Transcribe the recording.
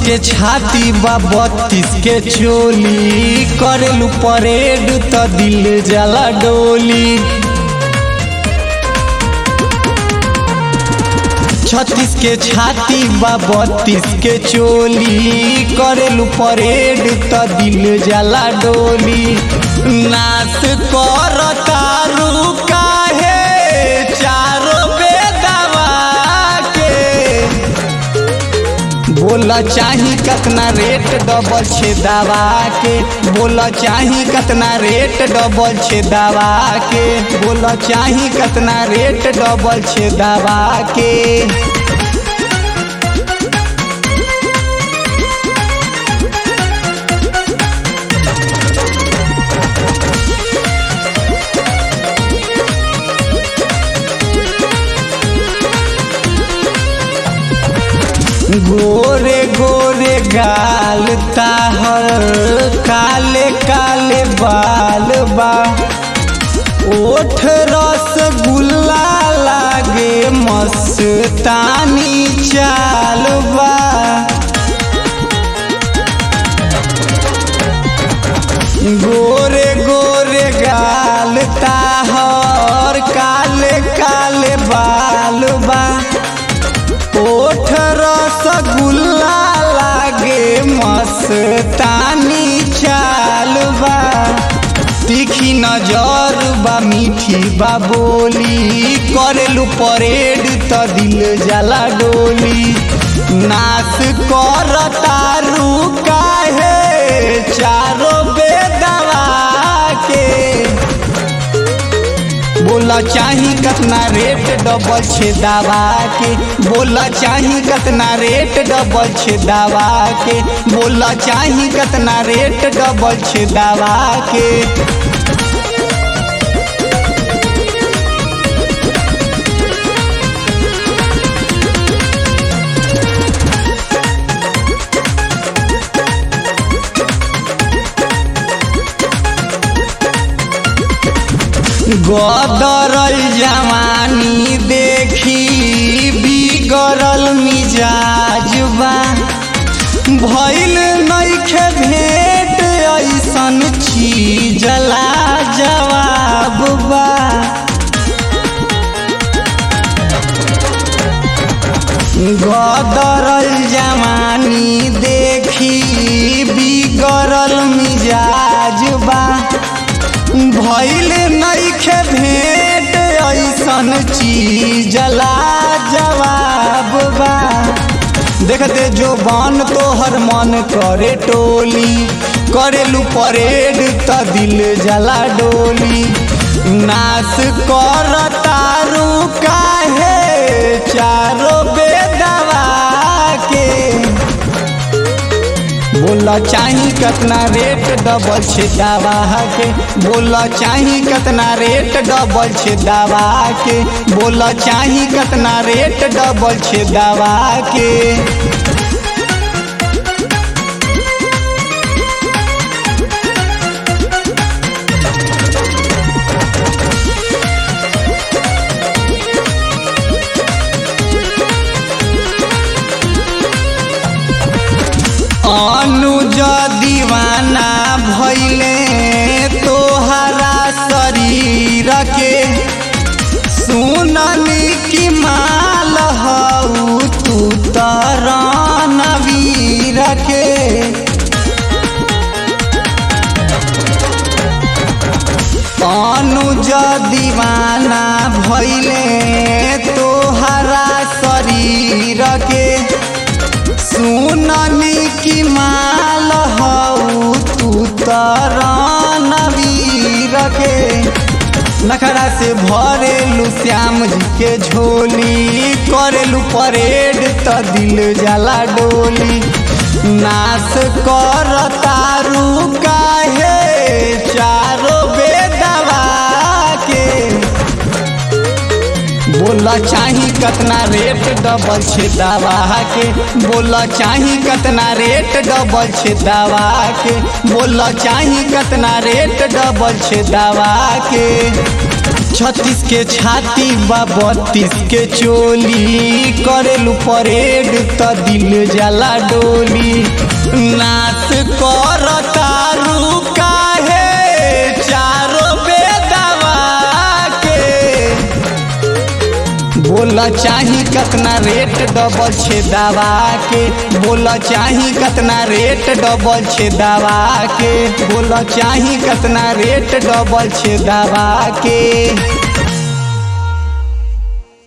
के छाती बा 32 के चोली, करेलू परेड त दिल जला डोली। 36 के छाती बा 32 के चोली, करेलू परेड त दिल जला डोली। नाच कर तारू काहे चारो बेदवा के, बोला चाही कतना रेट डबल छे दवा के, बोला चाही कतना रेट डबल छे दवा के, बोला चाही कतना रेट डबल छे दवा के। गोरे गोरे गाल ताहर, काले काले बाल बा, ओठ रसगुल्ला लागे मस्तानी चाल बा। गोरे गोरे गाल ताहर, काले काले बाल बा, ओठ रसगुल्ला लागे मस्तानी चाल बा। तीखी नजर बा मीठी बा बोली, करेलू परेड त दिल जला डोली। नाच कर तारू काहे चारो बेदवा के, बोला चाही कतना रेट डबल छे दवा के, बोला चाही कतना रेट डबल छे दवा के, बोला चाही कतना रेट डबल छे दवा के। गदरल जवानी देखी बिगड़ल मिजाज बा, भइल नइखे भेंट ऐसन चीज ला जवाब बा। गदरल जवानी देखी बिगड़ल मिजाज बा, भइल नइखे भेंट ऐसन चीज ला जवाब बा। देखते जो बन तोहर मन करे टोली, करेलू परेड त दिल जला डोली। नाच कर तारू काहे चारो बेदवा के, बोला चाही कतना रेट डबल छे दवा के, बोला चाही कतना रेट डबल छे दवा के, बोला चाही कतना रेट डबल छे दवा के। अनुज दीवाना भइले तोहरा शरीर के, सुनली कि माल हऊ तू त रणवीर के। अनुज दीवाना भइले तोहरा शरीर के, सुनली कि माल हऊ तू त रणवीर के। नखरा से भरेलू श्याम जी के झोली, करेलू परेड त दिल जला डोली। नाच कर तारू काहे चारो बेदवा के, बोला चाही कतना रेट डबल छे दवा के, बोला चाही कतना रेट डबल छे दवा के, बोला चाही कतना रेट डबल छे दवा के। 36 के छाती बा 32 के चोली, करेलू परेड त दिल जाला डोली। नाच कर तारू काहे चारो बेदवा के, बोला चाही कतना रेट डबल छे दवा के, बोला चाही कतना रेट डबल छे दवा के, बोला चाही कतना रेट डबल छे दवा के।